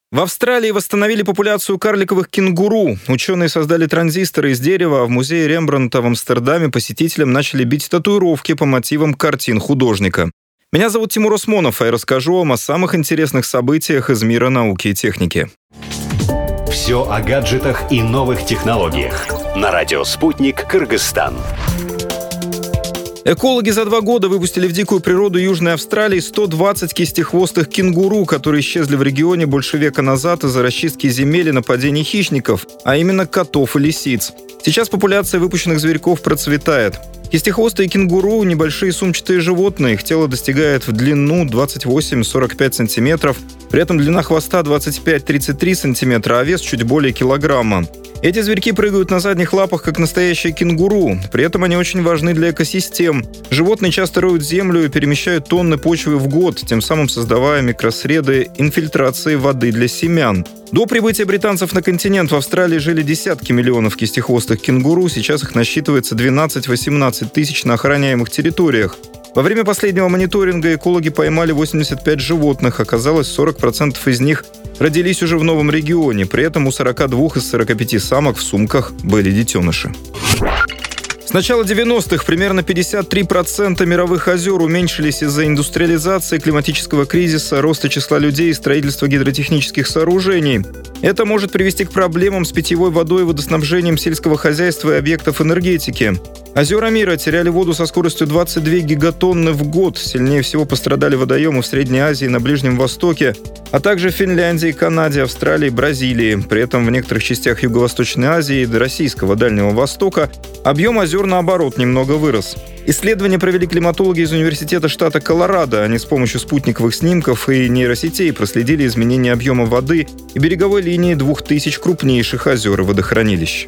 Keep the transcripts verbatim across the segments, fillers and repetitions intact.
В Австралии восстановили популяцию карликовых кенгуру. Ученые создали транзисторы из дерева, а в музее Рембрандта в Амстердаме посетителям начали бить татуировки по мотивам картин художника. Меня зовут Тимур Осмонов, а я расскажу вам о самых интересных событиях из мира науки и техники. Все о гаджетах и новых технологиях. На радио «Спутник», Кыргызстан. Экологи за два года выпустили в дикую природу Южной Австралии сто двадцать кистехвостых кенгуру, которые исчезли в регионе больше века назад из-за расчистки земель и нападений хищников, а именно котов и лисиц. Сейчас популяция выпущенных зверьков процветает. Кистехвостые кенгуру – небольшие сумчатые животные. Их тело достигает в длину двадцать восемь - сорок пять сантиметров. При этом длина хвоста двадцать пять - тридцать три сантиметра, а вес чуть более килограмма. Эти зверьки прыгают на задних лапах, как настоящие кенгуру. При этом они очень важны для экосистем. Животные часто роют землю и перемещают тонны почвы в год, тем самым создавая микросреды инфильтрации воды для семян. До прибытия британцев на континент в Австралии жили десятки миллионов кистехвостых кенгуру. Сейчас их насчитывается двенадцать-восемнадцать тысяч на охраняемых территориях. Во время последнего мониторинга экологи поймали восемьдесят пять животных. Оказалось, сорок процентов из них родились уже в новом регионе. При этом у сорока двух из сорока пяти самок в сумках были детеныши. С начала девяностых примерно пятьдесят три процента мировых озер уменьшились из-за индустриализации, климатического кризиса, роста числа людей и строительства гидротехнических сооружений. Это может привести к проблемам с питьевой водой и водоснабжением сельского хозяйства и объектов энергетики. Озера мира теряли воду со скоростью двадцать две гигатонны в год. Сильнее всего пострадали водоемы в Средней Азии и на Ближнем Востоке, а также в Финляндии, Канаде, Австралии, Бразилии. При этом в некоторых частях Юго-Восточной Азии и до российского Дальнего Востока объем озер, наоборот, немного вырос. Исследования провели климатологи из университета штата Колорадо. Они с помощью спутниковых снимков и нейросетей проследили изменения объема воды и береговой линии двух тысяч крупнейших озер и водохранилищ.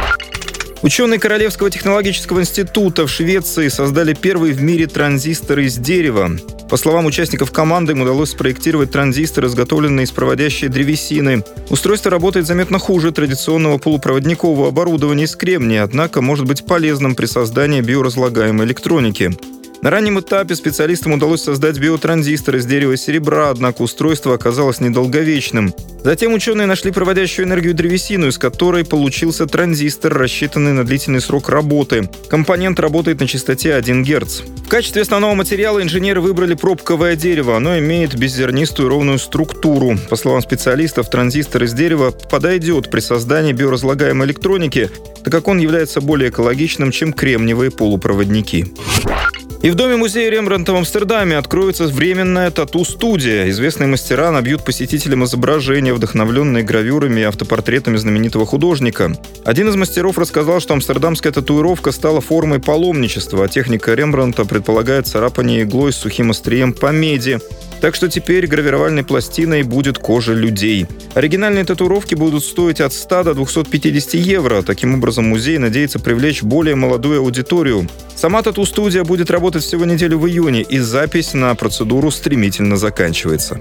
Ученые Королевского технологического института в Швеции создали первый в мире транзистор из дерева. По словам участников команды, им удалось спроектировать транзистор, изготовленный из проводящей древесины. Устройство работает заметно хуже традиционного полупроводникового оборудования из кремния, однако может быть полезным при создании биоразлагаемой электроники. На раннем этапе специалистам удалось создать биотранзистор из дерева и серебра, однако устройство оказалось недолговечным. Затем ученые нашли проводящую энергию древесину, из которой получился транзистор, рассчитанный на длительный срок работы. Компонент работает на частоте один герц. В качестве основного материала инженеры выбрали пробковое дерево. Оно имеет беззернистую ровную структуру. По словам специалистов, транзистор из дерева подойдет при создании биоразлагаемой электроники, так как он является более экологичным, чем кремниевые полупроводники. И в доме-музея Рембрандта в Амстердаме откроется временная тату-студия. Известные мастера набьют посетителям изображения, вдохновленные гравюрами и автопортретами знаменитого художника. Один из мастеров рассказал, что амстердамская татуировка стала формой паломничества, а техника Рембрандта предполагает царапание иглой с сухим острием по меди. Так что теперь гравировальной пластиной будет кожа людей. Оригинальные татуировки будут стоить от ста до двухсот пятидесяти евро. Таким образом, музей надеется привлечь более молодую аудиторию. Сама тату-студия будет работать всего неделю в июне, и запись на процедуру стремительно заканчивается.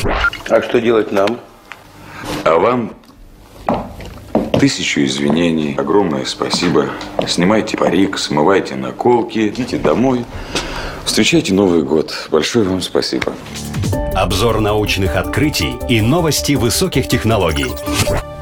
А что делать нам? А вам тысячу извинений, огромное спасибо. Снимайте парик, смывайте наколки, идите домой. Встречайте Новый год. Большое вам спасибо. Обзор научных открытий и новости высоких технологий.